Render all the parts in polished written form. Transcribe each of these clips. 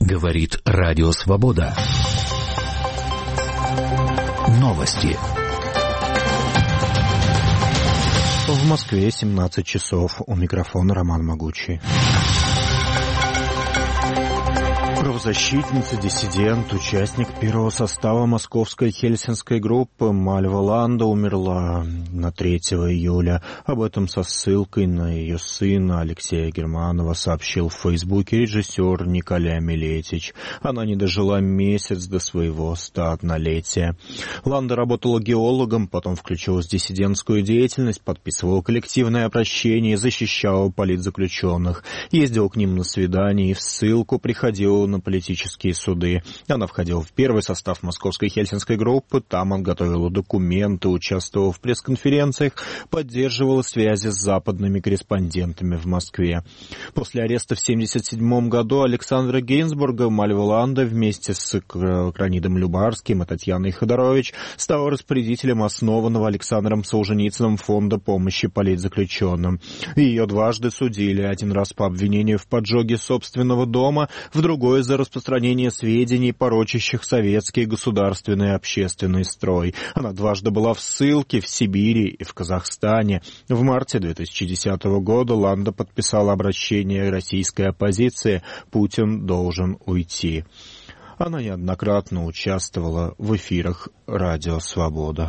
Говорит Радио Свобода. Новости. В Москве 17 часов. У микрофона Роман Могучий. Правозащитница, диссидент, участник первого состава московской хельсинской группы Мальва Ланда умерла на 3 июля. Об этом со ссылкой на ее сына Алексея Германова сообщил в Фейсбуке режиссер Николя Милетич. Она не дожила месяц до своего 101-летия. Ланда работала геологом, потом включилась в диссидентскую деятельность, подписывала коллективное обращение, защищала политзаключенных, ездила к ним на свидания и в ссылку, приходила на политические суды. Она входила в первый состав московской хельсинской группы, там он готовила документы, участвовала в пресс-конференциях, поддерживала связи с западными корреспондентами в Москве. После ареста в 1977 году Александра Гейнсбурга Мальва Ланда вместе с Кранидом Любарским и Татьяной Ходорович стала распорядителем основанного Александром Солженицыным фонда помощи политзаключенным. Ее дважды судили, один раз по обвинению в поджоге собственного дома, в другой за распространение сведений, порочащих советский государственный и общественный строй. Она дважды была в ссылке в Сибири и в Казахстане. В марте 2010 года Ланда подписала обращение российской оппозиции «Путин должен уйти». Она неоднократно участвовала в эфирах «Радио Свобода».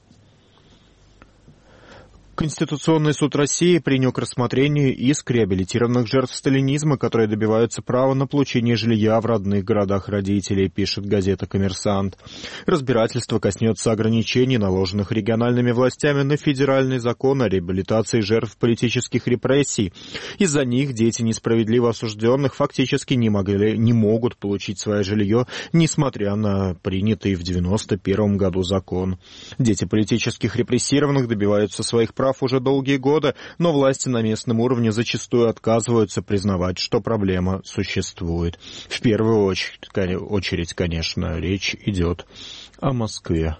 Конституционный суд России принял к рассмотрению иск реабилитированных жертв сталинизма, которые добиваются права на получение жилья в родных городах родителей, пишет газета «Коммерсант». Разбирательство коснется ограничений, наложенных региональными властями на федеральный закон о реабилитации жертв политических репрессий. Из-за них дети несправедливо осужденных фактически не могут получить свое жилье, несмотря на принятый в 1991 году закон. Дети политических репрессированных добиваются своих прав уже долгие годы, но власти на местном уровне зачастую отказываются признавать, что проблема существует. В первую очередь, конечно, речь идет о Москве.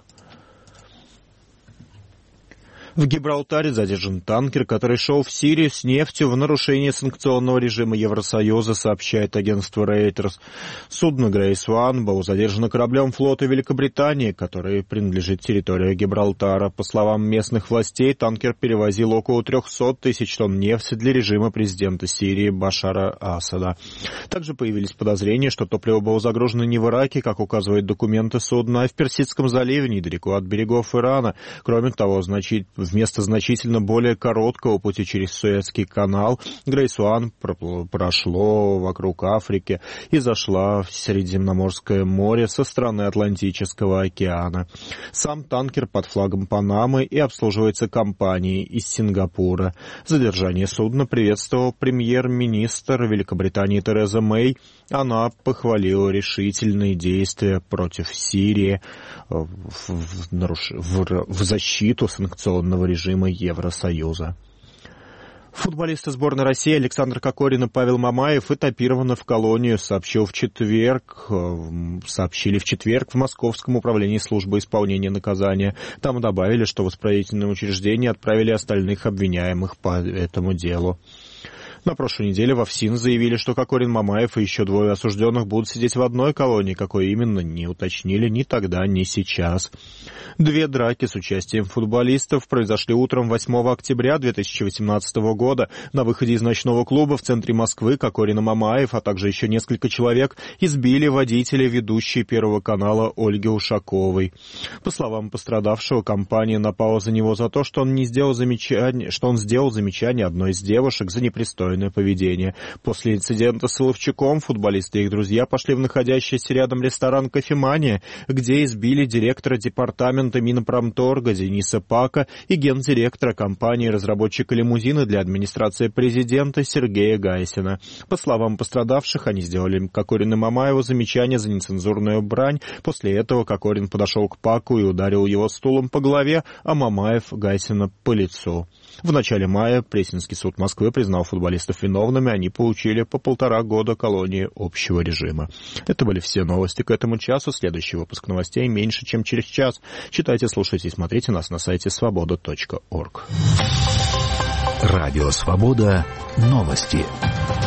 В Гибралтаре задержан танкер, который шел в Сирию с нефтью в нарушение санкционного режима Евросоюза, сообщает агентство Reuters. Судно Grace One было задержано кораблем флота Великобритании, который принадлежит территории Гибралтара. По словам местных властей, танкер перевозил около 300 тысяч тонн нефти для режима президента Сирии Башара Асада. Также появились подозрения, что топливо было загружено не в Ираке, как указывают документы судна, а в Персидском заливе, недалеко от берегов Ирана. Кроме того, вместо значительно более короткого пути через Суэцкий канал, Grace One прошло вокруг Африки и зашла в Средиземноморское море со стороны Атлантического океана. Сам танкер под флагом Панамы и обслуживается компанией из Сингапура. Задержание судна приветствовал премьер-министр Великобритании Тереза Мэй. Она похвалила решительные действия против Сирии в защиту санкционного режима Евросоюза. Футболисты сборной России Александр Кокорин и Павел Мамаев этапированы в колонию, сообщили в четверг в Московском управлении службы исполнения наказания. Там добавили, что в исправительное учреждение отправили остальных обвиняемых по этому делу. На прошлой неделе в ФСИН заявили, что Кокорин, Мамаев и еще двое осужденных будут сидеть в одной колонии. Какой именно, не уточнили ни тогда, ни сейчас. Две драки с участием футболистов произошли утром 8 октября 2018 года. На выходе из ночного клуба в центре Москвы Кокорин и Мамаев, а также еще несколько человек, избили водителя ведущей Первого канала Ольги Ушаковой. По словам пострадавшего, компания напала за него за то, что он сделал замечание одной из девушек за непристойное поведение. После инцидента с Соловчаком футболисты и их друзья пошли в находящийся рядом ресторан «Кофемания», где избили директора департамента Минпромторга Дениса Пака и гендиректора компании-разработчика лимузина для администрации президента Сергея Гайсина. По словам пострадавших, они сделали Кокорину и Мамаеву замечание за нецензурную брань. После этого Кокорин подошел к Паку и ударил его стулом по голове, а Мамаев Гайсина по лицу. В начале мая Пресненский суд Москвы признал футболистов виновными, они получили по 1,5 года колонии общего режима. Это были все новости к этому часу. Следующий выпуск новостей меньше, чем через час. Читайте, слушайте и смотрите нас на сайте свобода.орг. Радио Свобода. Новости.